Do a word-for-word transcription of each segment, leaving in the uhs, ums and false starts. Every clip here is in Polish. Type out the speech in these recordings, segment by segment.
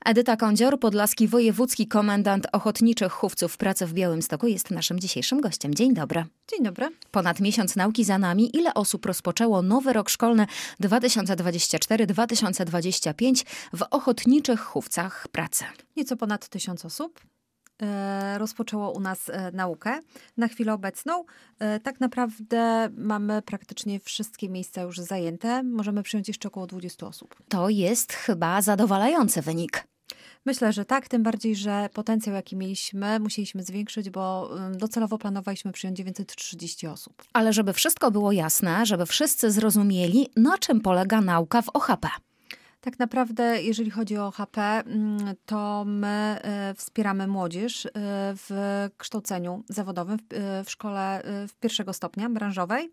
Edyta Kądzior, podlaski wojewódzki komendant ochotniczych chówców pracy w Białymstoku, jest naszym dzisiejszym gościem. Dzień dobry. Dzień dobry. Ponad miesiąc nauki za nami. Ile osób rozpoczęło nowy rok szkolny dwa tysiące dwudziesty czwarty dwa tysiące dwudziesty piąty w ochotniczych chówcach pracy? Nieco ponad tysiąc osób e, rozpoczęło u nas e, naukę. Na chwilę obecną e, tak naprawdę mamy praktycznie wszystkie miejsca już zajęte. Możemy przyjąć jeszcze około dwudziestu osób. To jest chyba zadowalający wynik. Myślę, że tak, tym bardziej, że potencjał, jaki mieliśmy, musieliśmy zwiększyć, bo docelowo planowaliśmy przyjąć dziewięćset trzydzieści osób. Ale żeby wszystko było jasne, żeby wszyscy zrozumieli, na czym polega nauka w O H P? Tak naprawdę, jeżeli chodzi o O H P, to my wspieramy młodzież w kształceniu zawodowym w szkole w pierwszego stopnia branżowej.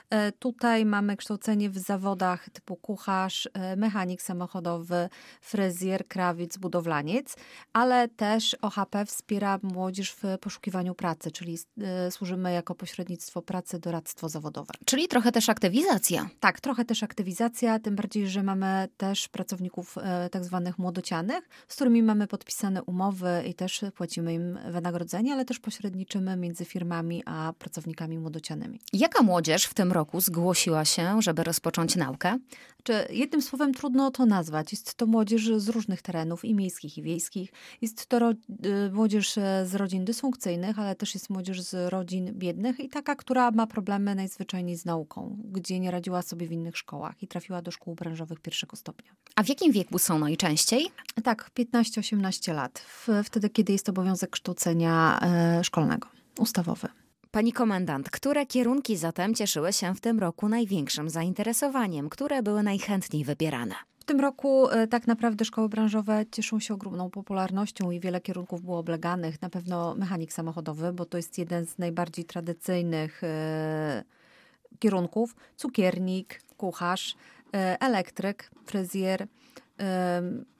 Tutaj mamy kształcenie w zawodach typu kucharz, mechanik samochodowy, fryzjer, krawiec, budowlaniec, ale też O H P wspiera młodzież w poszukiwaniu pracy, czyli służymy jako pośrednictwo pracy, doradztwo zawodowe. Czyli trochę też aktywizacja. Tak, trochę też aktywizacja, tym bardziej, że mamy też pracowników e, tak zwanych młodocianych, z którymi mamy podpisane umowy i też płacimy im wynagrodzenie, ale też pośredniczymy między firmami a pracownikami młodocianymi. Jaka młodzież w tym roku zgłosiła się, żeby rozpocząć naukę? Czy jednym słowem trudno to nazwać. Jest to młodzież z różnych terenów, i miejskich, i wiejskich. Jest to ro- młodzież z rodzin dysfunkcyjnych, ale też jest młodzież z rodzin biednych i taka, która ma problemy najzwyczajniej z nauką, gdzie nie radziła sobie w innych szkołach i trafiła do szkół branżowych pierwszego stopnia. A w jakim wieku są najczęściej? Tak, piętnaście osiemnaście lat. W, wtedy, kiedy jest obowiązek kształcenia e, szkolnego, ustawowy. Pani komendant, które kierunki zatem cieszyły się w tym roku największym zainteresowaniem? Które były najchętniej wybierane? W tym roku e, tak naprawdę szkoły branżowe cieszą się ogromną popularnością i wiele kierunków było obleganych. Na pewno mechanik samochodowy, bo to jest jeden z najbardziej tradycyjnych e, kierunków. Cukiernik, kucharz, e, elektryk, fryzjer, e,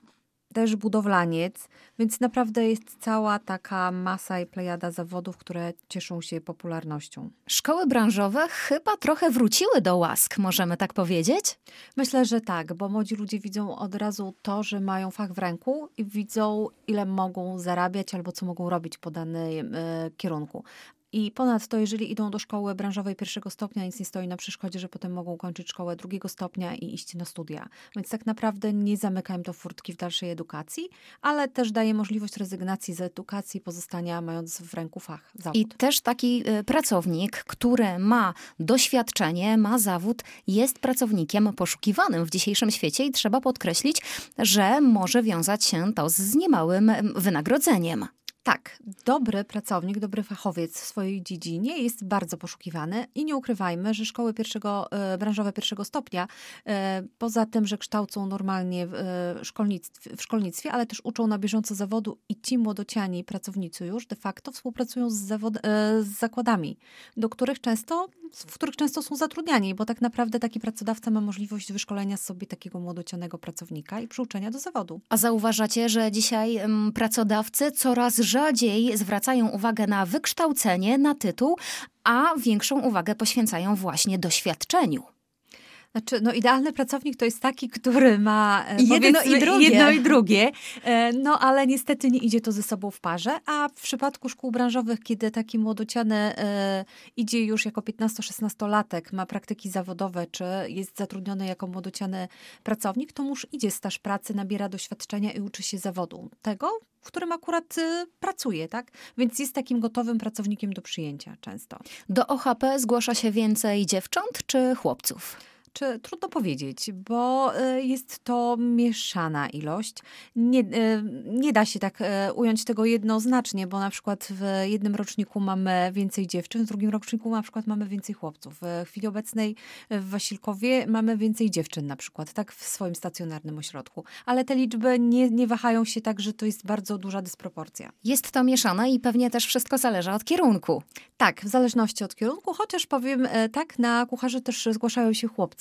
też budowlaniec, więc naprawdę jest cała taka masa i plejada zawodów, które cieszą się popularnością. Szkoły branżowe chyba trochę wróciły do łask, możemy tak powiedzieć? Myślę, że tak, bo młodzi ludzie widzą od razu to, że mają fach w ręku i widzą, ile mogą zarabiać albo co mogą robić po danym y, kierunku. I ponadto, jeżeli idą do szkoły branżowej pierwszego stopnia, nic nie stoi na przeszkodzie, że potem mogą kończyć szkołę drugiego stopnia i iść na studia. Więc tak naprawdę nie zamyka im to furtki w dalszej edukacji, ale też daje możliwość rezygnacji z edukacji, pozostania mając w ręku fach, zawód. I też taki y, pracownik, który ma doświadczenie, ma zawód, jest pracownikiem poszukiwanym w dzisiejszym świecie i trzeba podkreślić, że może wiązać się to z niemałym wynagrodzeniem. Tak, dobry pracownik, dobry fachowiec w swojej dziedzinie jest bardzo poszukiwany i nie ukrywajmy, że szkoły pierwszego, e, branżowe pierwszego stopnia, e, poza tym, że kształcą normalnie w, e, szkolnictwie, w szkolnictwie, ale też uczą na bieżąco zawodu i ci młodociani pracownicy już de facto współpracują z, zawod, e, z zakładami, do których często, w których często są zatrudniani, bo tak naprawdę taki pracodawca ma możliwość wyszkolenia sobie takiego młodocianego pracownika i przyuczenia do zawodu. A zauważacie, że dzisiaj m, pracodawcy coraz rzadziej zwracają uwagę na wykształcenie, na tytuł, a większą uwagę poświęcają właśnie doświadczeniu. Znaczy, no idealny pracownik to jest taki, który ma jedno i drugie. jedno i drugie, no ale niestety nie idzie to ze sobą w parze, a w przypadku szkół branżowych, kiedy taki młodociany e, idzie już jako piętnasto-szesnastolatek, ma praktyki zawodowe, czy jest zatrudniony jako młodociany pracownik, to już idzie staż pracy, nabiera doświadczenia i uczy się zawodu. Tego, w którym akurat y, pracuje, tak? Więc jest takim gotowym pracownikiem do przyjęcia często. Do O H P zgłasza się więcej dziewcząt czy chłopców? Czy trudno powiedzieć, bo jest to mieszana ilość. Nie, nie da się tak ująć tego jednoznacznie, bo na przykład w jednym roczniku mamy więcej dziewczyn, w drugim roczniku na przykład mamy więcej chłopców. W chwili obecnej w Wasilkowie mamy więcej dziewczyn na przykład, tak w swoim stacjonarnym ośrodku. Ale te liczby nie, nie wahają się tak, że to jest bardzo duża dysproporcja. Jest to mieszane i pewnie też wszystko zależy od kierunku. Tak, w zależności od kierunku, chociaż powiem tak, na kucharzy też zgłaszają się chłopcy.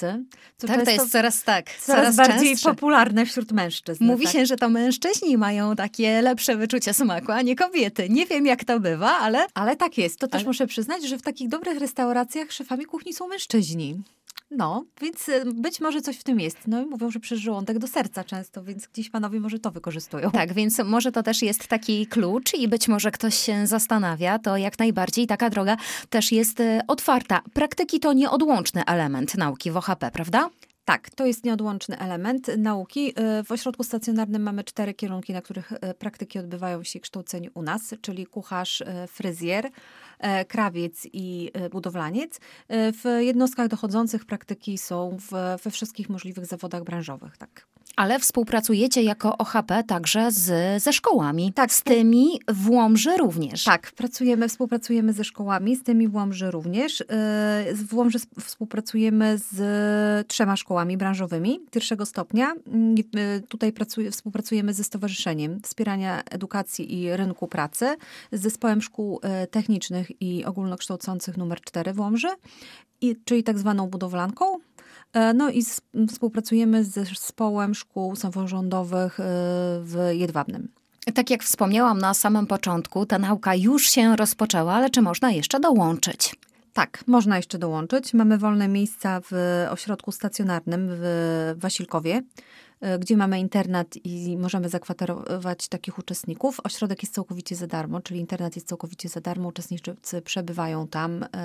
pracy. Co Tak, to jest coraz tak, coraz, coraz bardziej częstsze. popularne wśród mężczyzn. Mówi tak? się, że to mężczyźni mają takie lepsze wyczucie smaku, a nie kobiety. Nie wiem, jak to bywa, ale... Ale tak jest. To też Ale- muszę przyznać, że w takich dobrych restauracjach szefami kuchni są mężczyźni. No, więc y, być może coś w tym jest. No i mówią, że przez żołądek do serca często, więc gdzieś panowie może to wykorzystują. Tak, więc może to też jest taki klucz i być może ktoś się zastanawia, to jak najbardziej taka droga też jest e, otwarta. Praktyki to nieodłączny element nauki w O H P, prawda? Tak, to jest nieodłączny element nauki. Y, W ośrodku stacjonarnym mamy cztery kierunki, na których y, praktyki odbywają się kształceni u nas, czyli kucharz, y, fryzjer, y, krawiec i y, budowlaniec. Y, W jednostkach dochodzących praktyki są w, we wszystkich możliwych zawodach branżowych. Tak. Ale współpracujecie jako O H P także z, ze szkołami. Tak, Z tymi w Łomży również. Tak, pracujemy, współpracujemy ze szkołami, z tymi w Łomży również. Yy, W Łomży sp- współpracujemy z trzema szkołami branżowymi pierwszego stopnia. Yy, Tutaj pracuje, współpracujemy ze Stowarzyszeniem Wspierania Edukacji i Rynku Pracy, z Zespołem Szkół yy, Technicznych i Ogólnokształcących numer cztery w Łomży, i, czyli tak zwaną budowlanką. Yy, No i z, współpracujemy z Zespołem Szkół Samorządowych yy, w Jedwabnem. Tak jak wspomniałam na samym początku, ta nauka już się rozpoczęła, ale czy można jeszcze dołączyć? Tak, można jeszcze dołączyć. Mamy wolne miejsca w ośrodku stacjonarnym w Wasilkowie, y, gdzie mamy internat i możemy zakwaterować takich uczestników. Ośrodek jest całkowicie za darmo, czyli internat jest całkowicie za darmo. Uczestnicy przebywają tam y,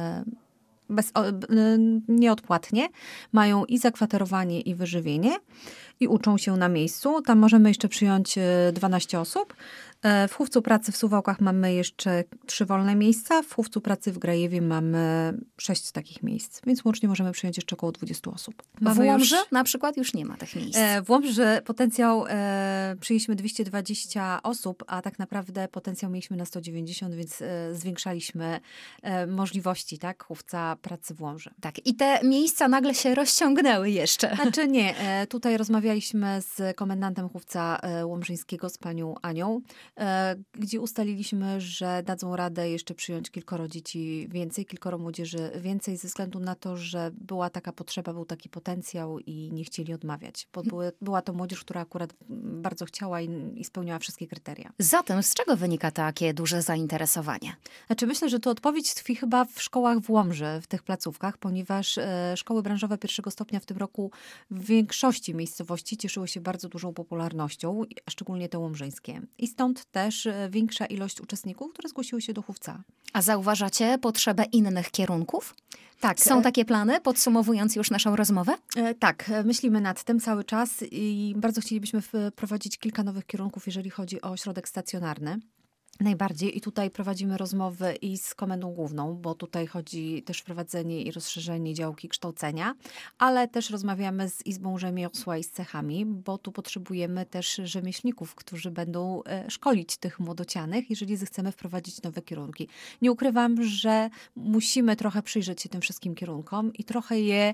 bez, o, y, nieodpłatnie. Mają i zakwaterowanie, i wyżywienie i uczą się na miejscu. Tam możemy jeszcze przyjąć y, dwanaście osób. E, W Chówcu Pracy w Suwałkach mamy jeszcze trzy wolne miejsca. W Chówcu Pracy w Grajewie mamy sześć takich miejsc, więc łącznie możemy przyjąć jeszcze około dwudziestu osób. W Mamy Łomży już- na przykład już nie ma tych miejsc. E, W Łomży potencjał, e, przyjęliśmy dwieście dwadzieścia osób, a tak naprawdę potencjał mieliśmy na sto dziewięćdziesiąt, więc e, zwiększaliśmy e, możliwości, tak, Chówca Pracy w Łomży. Tak, i te miejsca nagle się rozciągnęły jeszcze. Znaczy nie, e, tutaj rozmawialiśmy z komendantem Chówca e, Łomżyńskiego, z panią Anią, e, gdzie ustaliliśmy, że dadzą radę jeszcze przyjąć kilkoro dzieci więcej, kilkoro młodzieży więcej, ze względu na to, że była taka potrzeba, był taki potencjał i nie chcieli odmawiać. Bo były, była to młodzież, która akurat bardzo chciała i, i spełniała wszystkie kryteria. Zatem z czego wynika takie duże zainteresowanie? Znaczy myślę, że to odpowiedź tkwi chyba w szkołach w Łomży, w tych placówkach, ponieważ e, szkoły branżowe pierwszego stopnia w tym roku w większości miejscowości cieszyły się bardzo dużą popularnością, a szczególnie te łomżyńskie. I stąd też e, większa ilość uczestników, które zgłosiły się do Chówca. A zauważacie potrzebę innych kierunków? Tak, Są e, takie plany, podsumowując już naszą rozmowę? E, Tak, e, myślimy nad tym cały czas i bardzo chcielibyśmy wprowadzić kilka nowych kierunków, jeżeli chodzi o ośrodek stacjonarny. Najbardziej i tutaj prowadzimy rozmowy i z Komendą Główną, bo tutaj chodzi też wprowadzenie i rozszerzenie działki kształcenia, ale też rozmawiamy z Izbą Rzemiosła i z cechami, bo tu potrzebujemy też rzemieślników, którzy będą e, szkolić tych młodocianych, jeżeli zechcemy wprowadzić nowe kierunki. Nie ukrywam, że musimy trochę przyjrzeć się tym wszystkim kierunkom i trochę je,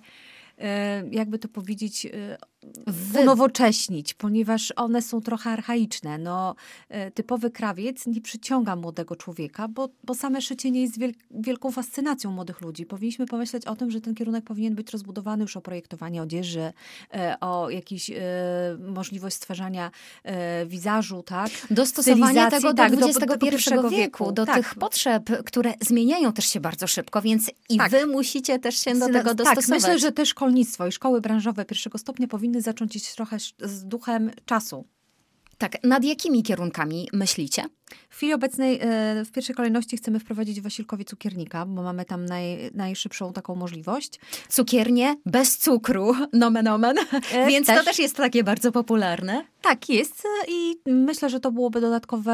e, jakby to powiedzieć, e, Wy- unowocześnić, ponieważ one są trochę archaiczne. No, e, typowy krawiec nie przyciąga młodego człowieka, bo, bo same szycie nie jest wiel, wielką fascynacją młodych ludzi. Powinniśmy pomyśleć o tym, że ten kierunek powinien być rozbudowany już o projektowanie odzieży, e, o jakąś e, możliwość stwarzania e, wizażu, tak? Dostosowanie Stylizacji, tego do tak, do- dwudziestego do pierwszego pierwszego wieku, wieku, do tak. tych potrzeb, które zmieniają też się bardzo szybko, więc i Tak. wy musicie też się do Syna- tego dostosować. Tak, myślę, że też szkolnictwo i szkoły branżowe pierwszego stopnia powinny zacząć iść trochę z duchem czasu. Tak, nad jakimi kierunkami myślicie? W chwili obecnej e, w pierwszej kolejności chcemy wprowadzić w Wasilkowie cukiernika, bo mamy tam naj, najszybszą taką możliwość. Cukiernie bez cukru, nomen omen, E, więc to też. też jest takie bardzo popularne. Tak, jest e, i myślę, że to byłoby dodatkowe,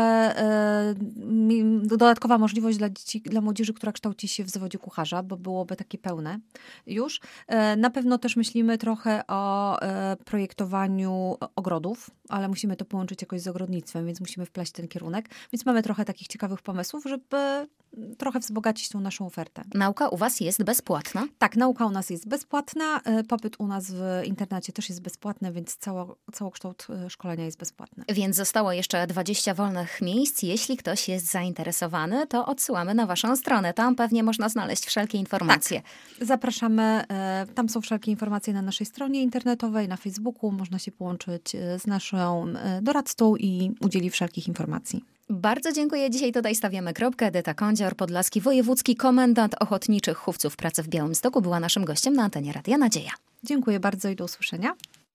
e, mi- dodatkowa możliwość dla dzieci, dla młodzieży, która kształci się w zawodzie kucharza, bo byłoby takie pełne już. E, na pewno też myślimy trochę o e, projektowaniu ogrodów, ale musimy to połączyć jakoś z ogrodnictwem, więc musimy wpleść ten kierunek. Więc mamy trochę takich ciekawych pomysłów, żeby trochę wzbogacić tą naszą ofertę. Nauka u was jest bezpłatna? Tak, nauka u nas jest bezpłatna, pobyt u nas w internecie też jest bezpłatny, więc cało, całokształt szkolenia jest bezpłatny. Więc zostało jeszcze dwadzieścia wolnych miejsc. Jeśli ktoś jest zainteresowany, to odsyłamy na waszą stronę. Tam pewnie można znaleźć wszelkie informacje. Tak. Zapraszamy. Tam są wszelkie informacje na naszej stronie internetowej, na Facebooku. Można się połączyć z naszą doradcą i udzieli wszelkich informacji. Bardzo dziękuję. Dzisiaj tutaj stawiamy kropkę. Edyta Kądzior, podlaski wojewódzki komendant ochotniczych chówców pracy w Białymstoku, była naszym gościem na antenie Radia Nadzieja. Dziękuję bardzo i do usłyszenia.